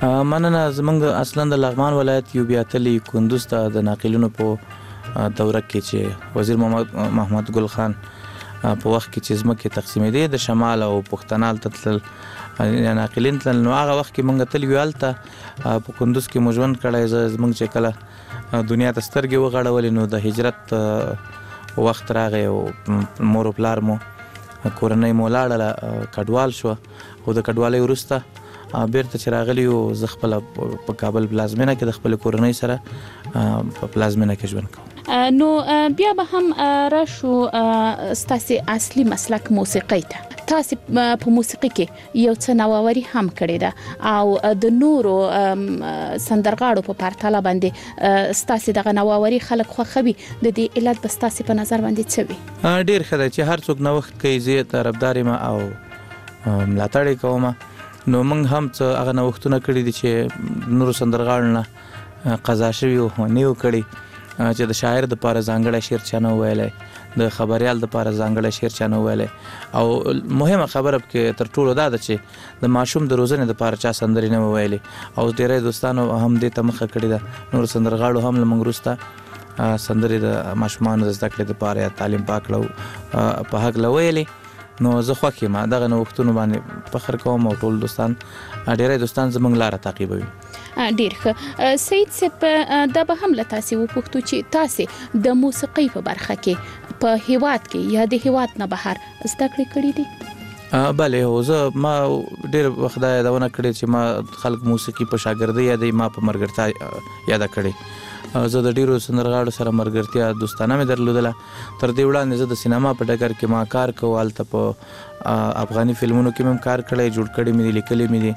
مننه. زمونږ اصلا د لغمان ولایت یو بیا تلی کندوز ته د ناقلینو په دوره کې چې وزیر محمد محمد ګل خان په وخت کې چې ځمکې تقسیمېدې د شمال او پښتنال ته تلل ناقلین تلل، نو هغه وخت کې مونږ تللي یو هلته په کندوز کې مو ژوند کړی. زه زمونږ چې کله دنیا ته سترګې وغړولې نو د هجرت وخت راغی او مور او پلار مو کورنۍ مو لاړله کډوال شوه، خو د کډوالۍ وروسته بیرته چې راغلي یو زه خپله په کابل پلازمینه کې د خپلې کورنۍ سره په پلازمینه کې ژوند کوم. نو بیا به هم راشو ستاسې اصلي مسلک موسیقۍ ته. تاسې په موسیقۍ کې یو څه نوآوري هم کړې ده او د نورو سندرغاړو په پرتله باندې ستاسې دغه نوآوري خلک خوښوي، د دې علت به ستاسې په نظر باندې څه وي؟ ډېر ښه دی چې هر څوک نوښت کوي، زه یې طرفدار یم او ملاتړ یې کوم. نو موږ هم څه هغه نوښتونه کړي دي چې نورو سندرغاړو نه قضا شوي او نه یو کړي، چې د شاعر د پاره ځانګړی شعر چا نه ویلی، د خبریال د پاره ځانګړی شعر چا نه ویلی. او مهمه خبره کې تر ټولو دا ده چې د ماشوم د روزنې د پاره چا سندرې نه ویلي، او ډېری دوستانو هم دې ته مخه کړې ده. نور سندرغاړو هم له موږ وروسته سندرې د ماشومانو د زده کړې د پاره یا تعلیم پاکړه په هکله ویلي. نو زه خوښ یم دغه نوښتونو باندې فخر کوم او ټول دوستان ډېری دوستان زموږ لاره تعقیبوي. ډېر ښه. سید صاحب دا به هم له تاسې وپوښتو چې تاسې د موسیقۍ په برخه کې په هیواد کې یا د هیواد نه بهر زده کړې کړې دي؟ بله هو، زه ما ډېر وخت دا یادونه کړې چې ما خلک موسیقي په شاګردۍ یادوي، ما په ملګرتیا یاده کړې. زه د ډیرو سندرغاړو سره مرګرتیا دوستانه مې درلودله. تر دې وړاندې زه د سینما په ډګر کې ما کار کوم، هلته په افغاني فلمونو کې مې کار کړی، جوړ کړی مې دي، لیکلي مې دي،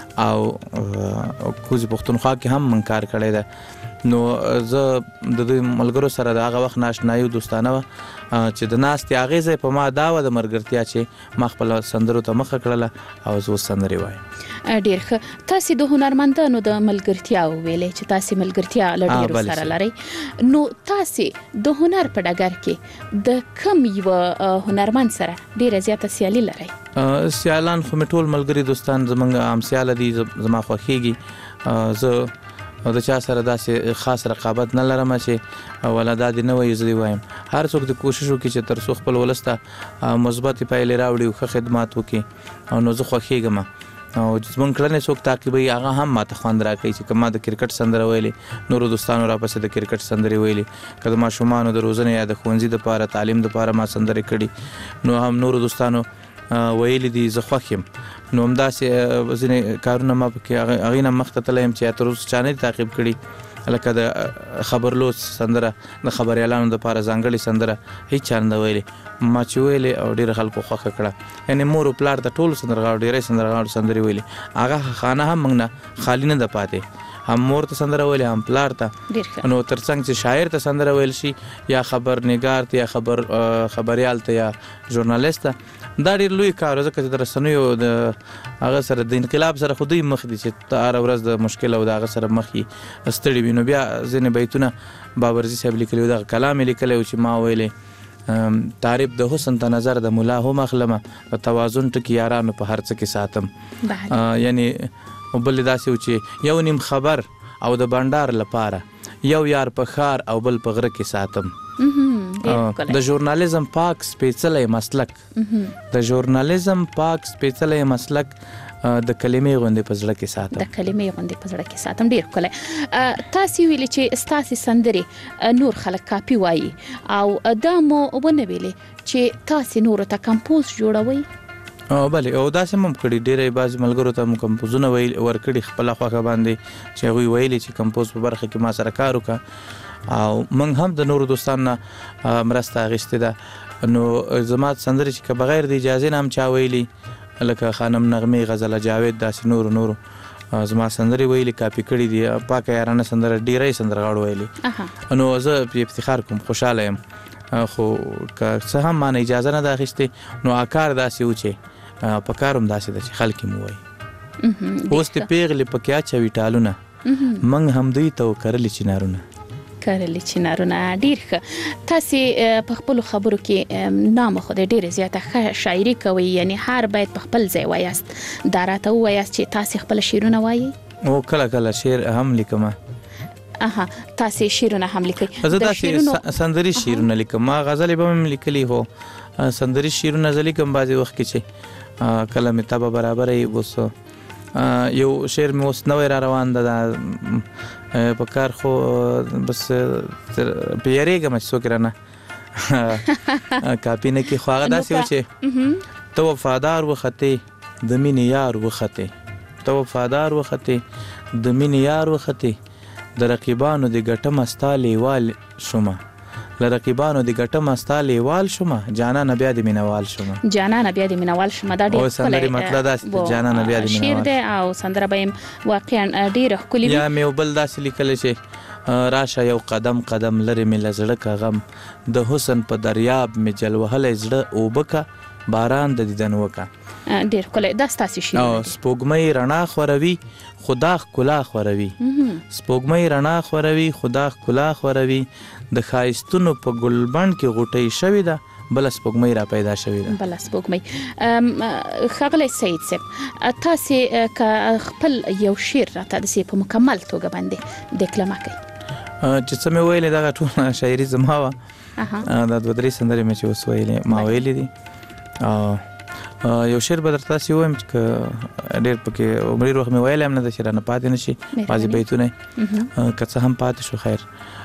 او کوزي پښتونخوا کې هم من کار کړی ده. نو زه د دوی ملګرو سره د هغه وخت ناشنایي دوستانه وه چې د ناستې اغېزه په ما دا وه د مرګرتیا چې ما خپله سندرو ته مخه کړله او زه اوس سندرې وایم. ډېر ښه. تاسې د هنرمندانو د ملګرتیا وویلې چې تاسې ملګرتیا له ډېرو سره لرئ، نو تاسې د هنر په ډګر کې د کوم یوه هنرمند سره ډېره زیاته سیالي لرئ؟ سیالان خو مې ټول ملګري دوستان زموږ همسیاله دي، زما خوښېږي. زه د چا سره داسې خاص رقابت نه لرم چې ولا دا دې نه وایي زه دې وایم. هر څوک د کوشش وکړي چې تر څو خپل ولس ته مثبتې پایلې راوړي او ښه خدمات وکړي، او نو زه خوښېږم. او زموږ کړنې څوک تعقیبوي هغه هم ماته خوند راکوي چې که ما د کرکټ سندره ویلې، نورو دوستانو راپسې د کرکټ سندرې ویلې، که د ماشومانو د روزنې یا د ښوونځي دپاره تعلیم دپاره ما سندرې کړي، نو هم نورو دوستانو ویلي دي، زه خوښ یم. نو همداسې ځینې کارونه ما پکې هغې نه مخته تللی یم چې تر اوسه چا نه دي تعقیب کړي، لکه د خبرلوس سندره د خبریالانو دپاره ځانګړې سندره هیڅ چا نه ده ویلې، ما چې ویلې او ډېره خلکو خوښه کړه. یعنې مور او پلار ته ټولو سندرغاړو ډېری سندرغاړو سندرې ویلې، هغه خانه هم موږ نه خالي نه ده پاتې، هم مور ته سندره ویلې هم پلار ته. نو تر څنګ چې شاعر ته سندره ویل شي یا خبرنګار ته یا خبر خبریال ته یا ژورنالیست ته، دا ډېر لوی کار، ځکه چې د رسنیو د هغه سره د انقلاب سره خو دوی مخ دي چې هره ورځ د مشکل او د هغه سره مخ یې ستړي وي. نو بیا ځینې بیتونه بابرزي صاحب لیکلي، دغه کلام یې لیکلی و چې ما ویلې تعریف د حسن ته نظر د ملا هم اخلمه، په توازن ټکي یارانو په هر څه کې ساتم. یعنې بل داسې و چې یو نیم خبر او د بانډار لپاره یو یار په ښار او بل په غره کې ساتم. د ژورنالیزم پاک سپېڅلی مسلک د ژورنالیزم پاک سپېڅلی مسلک د کلمې غوندې په زړه کې ساتم د کلمې غوندې په زړه کې ساتم. ډېر ښکلی. تاسې ویلې چې ستاسې سندرې نور خلک کاپي وایي، او دا مو ونه ویلې چې تاسې نورو ته کمپوز جوړوئ؟ بله، او داسې هم کړي، ډېری بعضې ملګرو ته مو کمپوزونه ورکړي خپله خوښه باندې چې هغوی ویلي چې کمپوز په برخه کې ما سره کار وکړه، او موږ هم د نورو دوستانو نه مرسته اخیستې ده. نو زما سندرې چې که بغیر د اجازې نه هم چا ویلي، لکه خانم نغمې، غزله جاوید، داسې نورو نورو زما سندرې ویلي، کاپي کړي دي. پاکه یارانه سندره ډېری سندرغاړو ویلي، نو زه پې افتخار کوم، خوشحاله یم. خو که څه هم ما نه اجازه نه ده اخیستې، نو کار داسې و چې په کار هم داسې ده چې خلک یې مو وایي. اوس دې پیغلې پکې اچوي ټالونه، موږ هم دوی ته وکرلې چنارونه. کرلې چنارونه. ډېر ښه. تاسې په خپلو خبرو کې نامه خو د ډېرې زیاته ښه شاعري کوئ، یعنې هر باید په خپل ځای وایاست. دا راته ووایاست چې تاسې خپل شعرونه وایئ؟ او کله کله شعر هم لیکم. اها تاسو شعرونه هم لیکئ؟ زه داسې سندري شعرونه لیکم. ما غزل به هم لیکلي هو سندري شعرونه زه لیکم بعضې وخت کې چې کله مې طبع برابره اوس یو شعر مې اوس نوی را روان ده په کار خو بس پیریږم چې څوک رانه کاپي نه کړي خو هغه داسې و چې ته وفادار وختې د مینې یار وختې ته وفادار وختې د مینې یار وختې د رقیبانو د ګټمه ستا لیوال شومه له رقیبانو د ګټمه ستا لیوال شومه جانانه بیا د مینوال شومه جانانه بیا د مینوال شومه دا ډېر ښکلی مطلب داسې جانانه بیا د شعر دی او سندره به یم واقعا ډېره ښکلې وي. یا مې یو بل داسې لیکلی چې راشه یو قدم قدم لرې مې له زړه که غم د حسن په دریاب مې جل وهلی زړه اوبه که باران د دیدن وکه. ډېر ښکلی دا ستاسې شعرونه دي. سپوږمۍ رڼا خوروي خدا ښکلا خوروي سپوږمۍ رڼا خوروي خدا ښکلا خوروي د ښایستونو په ګلبڼ کې غوټۍ شوې ده بله سپوږمۍ را پیدا شوې ده. بله سپوږمۍ. ښاغلی سعید صاحب تاسې که خپل یو شعر راته داسې په مکمل توګه باندې ډیکلمه کوئ؟ چې څه مې ویلې دغه ټوله شاعري زما وه دا دوه درې سندرې مې چې اوس ویلې ما ویلې دي. یو شعر به درته داسې ووایم چې که ډېر پکې ډېر وخت مې ویلی هم نه ده چې رانه پاتې نه شي بعضې بیتونه یې که څه هم پاتې شو خیر.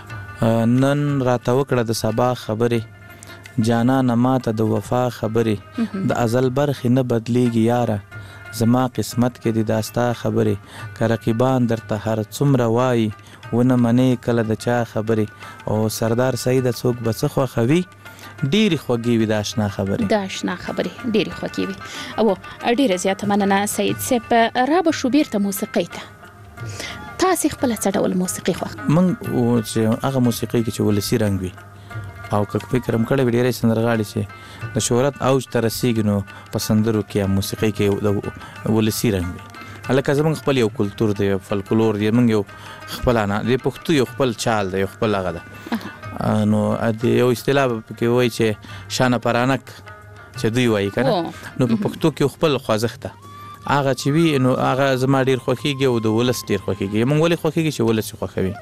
نن راته وکړه د سبا خبرې جانانه ماته د وفا خبرې د ازل برخې نه بدلیږي یاره زما قسمت کې دي دا ستا خبرې که رقیبان درته هر څومره وایي ونه منې کله د چا خبرې او سردار سعیده څوک به څه خوښوي ډېرې خوږې وي د اشنا خبرې د اشنا خبرې ډېرې خوږې وي. او ډېره زیاته مننه سعید صاحب. را به شو بیرته موسیقۍ ته تاسې خپله څه ډول موسیقي خوښ؟ موږ چې هغه موسیقۍ کې چې ولسي رنګ وي او که فکر هم کړی وي ډېری سندرغاړي چې د شهرت اوج ته رسېږي نو په سندرو کې هم موسیقۍ کې د ولسي رنګ وي. هلکه زموږ خپل یو کلتور دی یو فلکلور دی موږ یو خپل نه د پښتو یو خپل چال دی یو خپل هغه ده نو د یو اصطلاح پکې وایي چې شانه پرانک چې دوی وایي که نه نو په پښتو کې خپل خوځښت ده هغه چې وي نو هغه زما ډېر خوښېږي او د ولس ډېر خوښېږي. موږ ولې خوښېږي چې ولس یې خوښوي.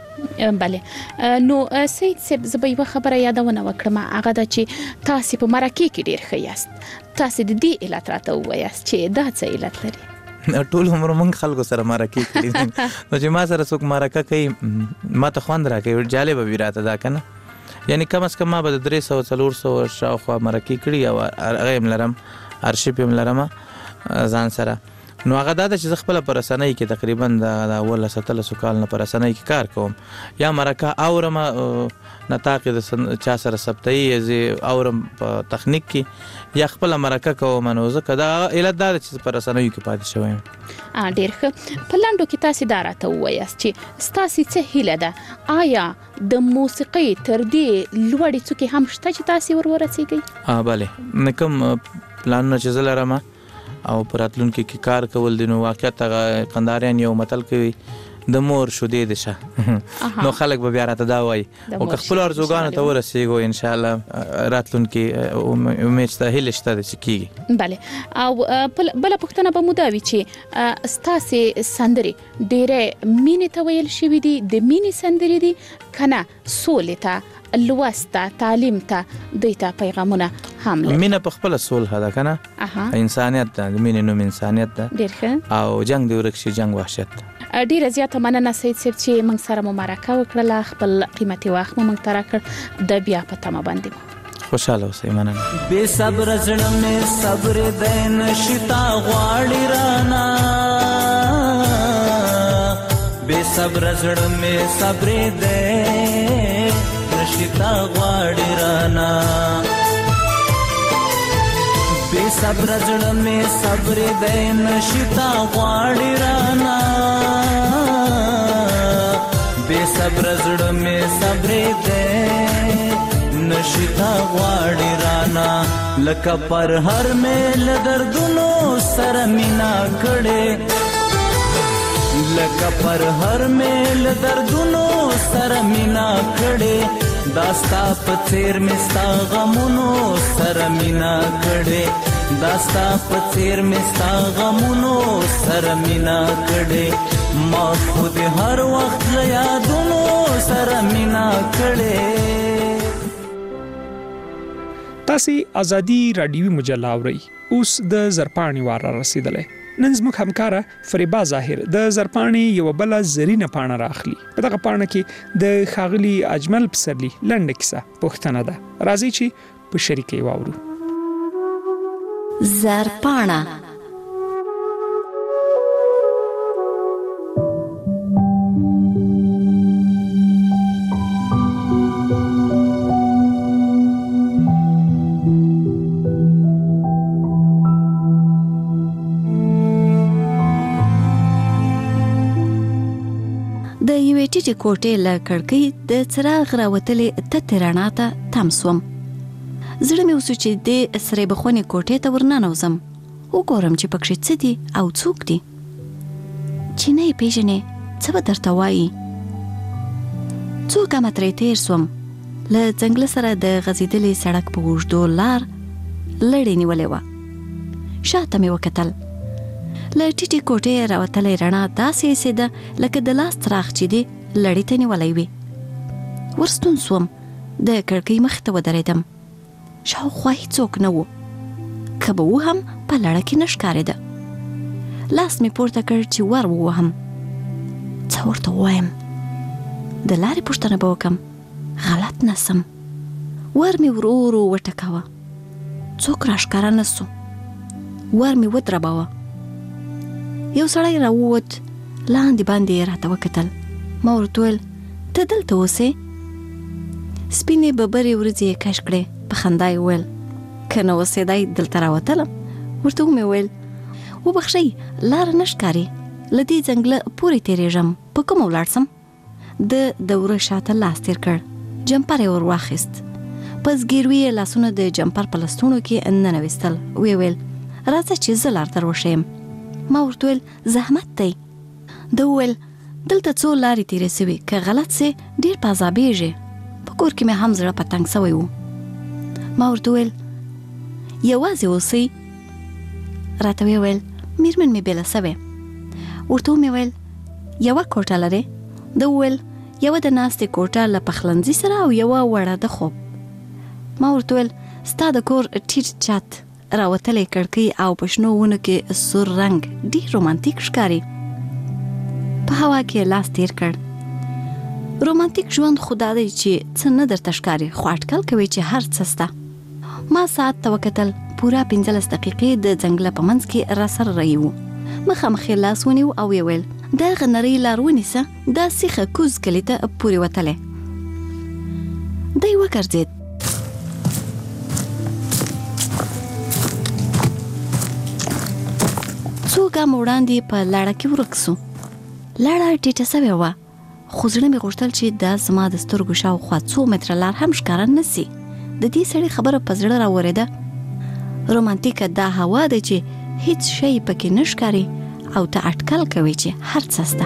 بلې نو سعید صاحب زه به یوه خبره یادونه وکړم هغه ده چې تاسې په مرکې کې ډېر ښه یاست. تاسې د دې علت راته ووایاست چې دا څه علت لري؟ ټول عمر موږ خلکو سره مرکې کړي دي نو چې ما سره څوک مرکه کوي ما ته خوند راکوي جالبه وي راته دا که نه یعنی کم از کم ما به د درې سوه څلور سوه شاوخوا مرکې کړي او هغه یې م لرم ارشیف یې م لرمه ځان سره. نو هغه دا ده چې زه خپله په رسنۍ کې تقریبا د اوولس اتلسو کال نه په رسنۍ کې کار کوم یا مرکه اورم نطاق د چا سره ثبتوي زه اورم په تخنیک کې یا خپله مرکه کوم نو ځکه دا علت دا ده چې په رسنیو کې پاتې شوی یم. ډېر ښه. په لنډو کې تاسې دا راته ووایاست چې ستاسې څه هیله ده آیا د موسیقۍ تر دې لوړې څوکې هم شته چې تاسې ور ورسېږئ؟ بلې کوم پلانونه چې زه لرم او په راتلونکي کې کار کول دي نو واقعیت هغه قنداریان یو متل کوي د مور شودې د شه نو خلک به بیا راته دا وایي او که خپلو ارزوګانو ته ورسېږو انشاءالله راتلونکي امید شته هیلې شته ده چې کېږي. بلې او بله پوښتنه به مو دا وي چې ستاسې سندرې ډېری مینې ته ویل شوي دي د مینې سندرې دي که نه سولې ته لوست ته تعلیم ته دوی ته پیغامونه هم لري؟ مینه په خپله صلح ده که نه انسانیت ده د مینې نوم انسانیت ده ډېر ښه. او جنګ دې ورک شي جنګ وحشت ده. ډیره زیاته مننه سید صاحب چې موږ سره مو مرکه وکړله خپل قیمتي وخت مو موږ ته راکړ د بیا په تمه باندې خوشاله اوسئ. مننه. بې صبره زړه مې صبر دی نشي تا غواړي رانا بې صبره زړه مې صبر دی نشي تا غواړي رانا بے صبر زړه مې صبر دی نشي تا غواړي رانا بے صبر زړه مې صبر دی نشي تا غواړي رانا لکه پر هر مې له دردونو سره مینا کړې لکه پر هر مې له دردونو سره مینا کړې داستا په څیر مې ستا غمونو سره مینا کړې داستا په څیر مې ستا غمونو سره مینا کړې ما خود هر وخت له یادونو سره مینا کړې. تاسو ازادي رادیوي مجله اورئ. اوس د زرپاڼې وار رسیدلې. نن زموږ همکاره فریبا ظاهر د زرپاڼې یو بل زرینه پاڼه راخلی. په دغه پاڼه کې د ښاغلي اجمل پسرلی لنډه کیسه پوښتنه ده. راځي چې په شریکه واورو. زرپاڼه د یوې ټیټې کوټې له کړکۍ د څراغ راوتلې تتې رڼا ته تم سوم. زړه مې وسو چې د سرې بخونې کوټې ته ورننوځم، وګورم چې پکښې څه دي او څوک دي. چې نه یې پېژنې څه به درته وایي. څو ګامه ترې تېر سوم. له ځنګله سره د غځېدلې سړک په اوږدو لار لړې نیولې وه. شاته مې وکتل. له ټیټې کوټې راوتلې رڼا داسې ایسېده لکه د لاس څراغ چې دی لړې ته نیولی وي. ورستون سوم. د کړکۍ مخې ته ودرېدم. شاوخوا هېڅوک نه و. که به و هم په لړه کې نه ښکارېده. لاس مې پورته کړ چې ور ووهم. څه ورته ووایم؟ د لارې پوښتنه به وکړم. غلط نه سم. ور مې ورو ورو وټکاوه. څوک راښکاره نه سو. ور مې ودرباوه. یو سړی راووت. لاندې باندې یې راته وکتل. ما ورته وویل ته دلته اوسې؟ سپینې ببرې ورځې یې کش کړې. په خندا یې وویل که نه اوسېدی دلته راوتلم. ورته ومې وویل وبخښئ لاره نه ښکاري. له دې ځنګله پورې تېرېږم. په کومه ولاړ سم؟ د د وره شاته لاس تېر کړ. جمپر یې ور واخیست. په زګیروي یې لاسونه د جمپر په لستوڼو کې ننویستل. ویې ویل راځه چې زه لار در وښیم. ما ورته ویل زحمت دی. ده وویل دلته څو لارې تېرې سوي، که غلط سې ډېر په عذابېږې. په کور کې مې هم زړه په تنګ سوی و. ما ورته ویل یوازې اوسئ. راته ویې ویل میرمن مې بېله سوې. ورته ومې ویل یوه کوټه لرې؟ ده وویل یوه د ناستې کوټه له پخلنځي سره او یوه وړه د خوب. ما ورته ویل ستا د کور ټیټ چت، راوتلې کړکۍ او په شنو ونو کې سور رنګ ډېر رومانتیک ښکاري. په هوا کې لاس تېر کړ. رومانتیک ژوند خو دا دی چې څه نه درته ښکاري، خو اټکل کوي چې هر څه سته. ما ساعت ته وکتل. پوره پنځلس دقیقې د ځنګله په منځ کې راسره رهي وو. مخامخ یې لاس ونیو او یې ویل دغه نرۍ لار ونیسه، دا سیخه کوز کلي ته پورې وتلی. دی وګرځېد. څو ګامه وړاندې په لړه کې ورک سو. لړه ټیټه سوې وه، خو زړه مې غوښتل چې دا زما د سترګو شاوخوا څو متره لار هم ښکاره نه سي. د دې سړي خبره په زړه راورېده. رومانتیکه دا هوا ده چې هیڅ شی پکې نه ښکاري او ته اټکل کوي چې هر څه سته.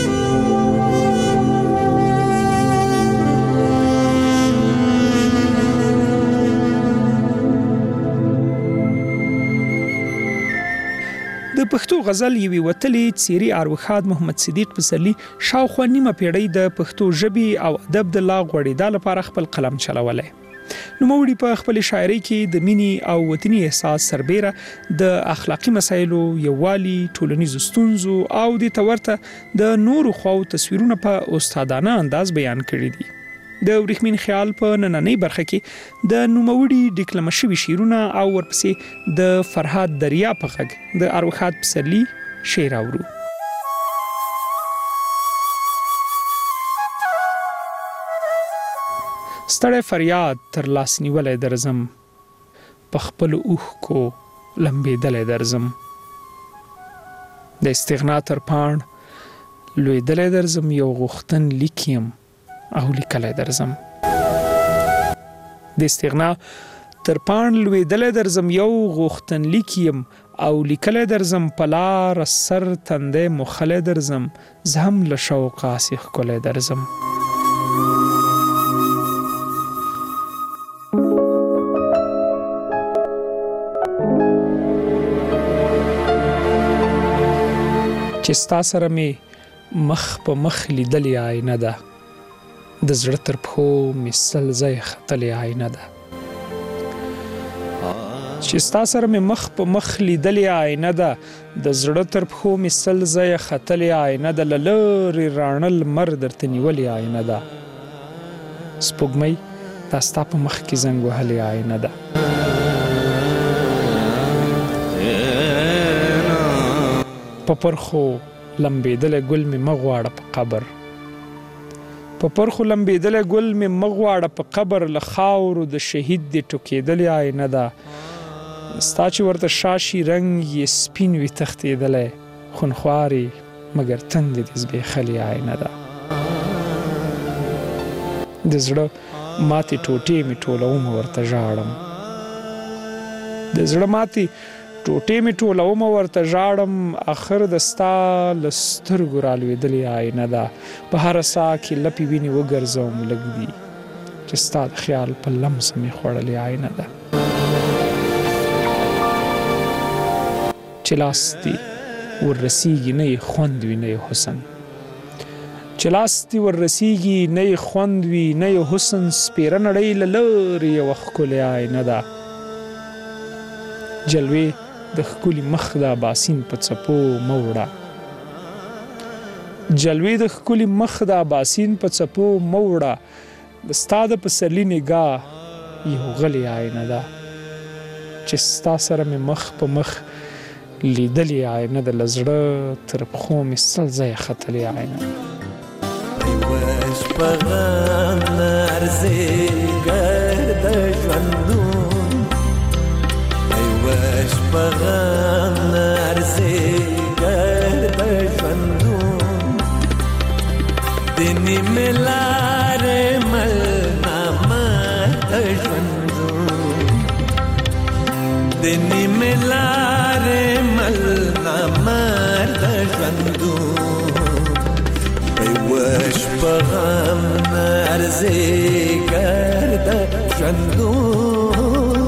د پښتو غزل یوې وتلې څیرې اروښاد محمد صدیق پسرلی شاوخوا نیمه پیړۍ د پښتو ژبې او ادب د لا غوړېدا لپاره خپل قلم چلولی. نوموړي په خپل شاعرۍ کې د مینې او وطني احساس سربېره د اخلاقي مسایلو، یووالي، ټولنیزو ستونزو او د تورته د نورو خواو تصویرونه په استادانه انداز بیان کړي دي. د ورېښمین خیال په نننۍ برخه کې د نوموړي ډیکلمه شوي شعرونه او ورپسې د فرهاد دریا په غږ د اروښاد پسرلی شعر اورو. ستړی فریاد تر لاس نیولې درځم، په خپل اوښکو لمبېدلې درځم. د استغنا تر پاڼ لوېدلې درځم، یو غوښتن لیکیم او لیکلې درځم. د استغنا تر پاڼ لوېدلې درځم، یو غوښتن لیکیم او لیکلې درځم. په لار سر تندې مخلې درځم، زه هم له شوقه سې ښکلې درځم. چې ستا سره مې مخ په مخ لیدلې آینه ده د زړه تر پښو مې سل ځای ختلې آینه ده چې ستا سره مې مخ په مخ لیدلې آینه ده د زړه تر پښو مې سل ځای ختلې آینه ده له لرې راڼه لمر درته نیولې آینه ده سپوږمۍ دا ستا په مخ کې زنګ وهلې آینه ده په پرخو لمبېدلی ګل مې مه غواړه په قبر په پرخو لمبېدلی ګل مې مه غواړه په قبر له خاورو د شهید دې ټوکېدلې آینه ده ستا چې ورته شاشي رنګ یې سپین وي تښتېدلی خونخوارې مګر تندې دې زبېښلې آینه ده د زړه ماتې ټوټې مې ټولومه ورته ژاړم د زړه ماتې ټوټې مې ټولومه ورته ژاړم اخر د ستا له سترګو رالوېدلې آینه ده په هره ساه کې لپې وینې وګرځوم لږ دي چې ستا د خیال په لمس مې خوړلې آینه ده چې لاس دې وررسیږي نه یې خوند وي نه یې حسن چې لاس دې وررسیږي نه یې خوند وي نه یې حسن سپېره نړۍ له لرې یوه ښکلې آینه ده جلوې د ښکلي مخ د اباسین په څپو مه وړه جلوې د ښکلي مخ د اباسین په څپو مه وړه د ستا د پسرلي نګاه یو غلې آینه ده چې ستا سره مې مخ په مخ لیدلې آینه ده له زړه تر پښو مې سل ځایه ختلې آینه ده یوه شپه غم نه ارزېږر د ژوندون یوه شپه غم نه ارزېږر د ژوندون د نیمې لارې مل نامه د ژوندون د نیمې لارې مل نامه د ژوندون یوه شپه غم نه ارزېږر د ژوندون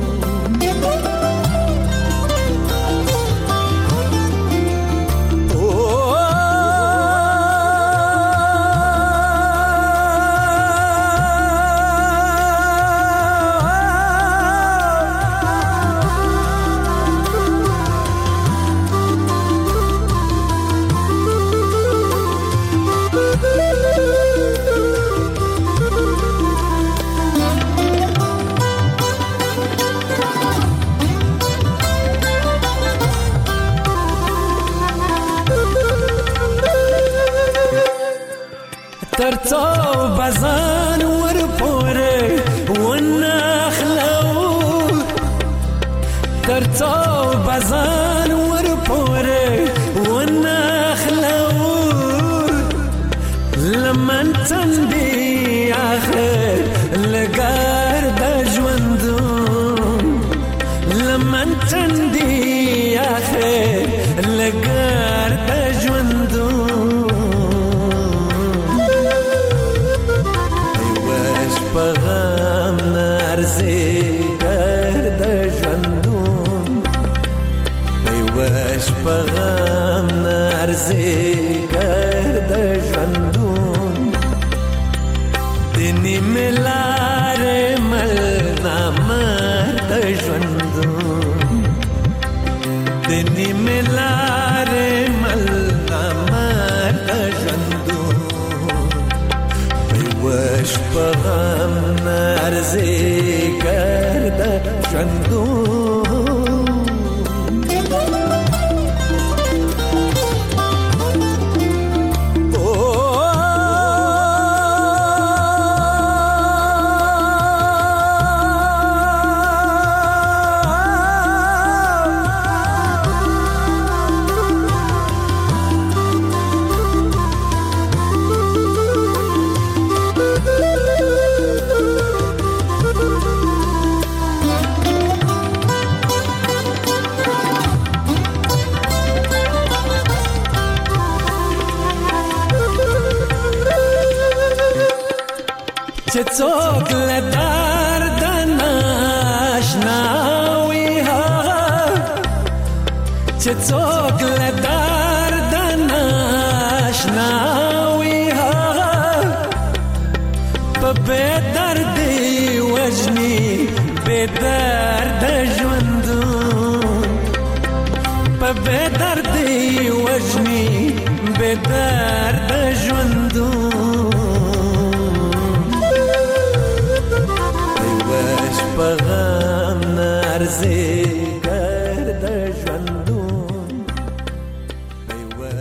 ترڅو بزان ور پورې ونخلو ترڅو بزان ور پورې ونخلو لمن تندې اخر لګار د ژوندون لمن تندې اخر لګار د ژوندون په غم نه ارزېږر د ژوندون یوه شپه غم نه ارزېږر د ژوندون د نیمې لارې مل نامه د ژوندون د نیمې لارې مل نامه د ژوندون یوه شپه غم نه ارزېږر د ژوندون چې څوک له درد نه اشنا وي هغه چې څوک له درد نه اشنا ناشنا وي په بې دردي وجني بې درد ژوندون په بې دردي وجني بې درد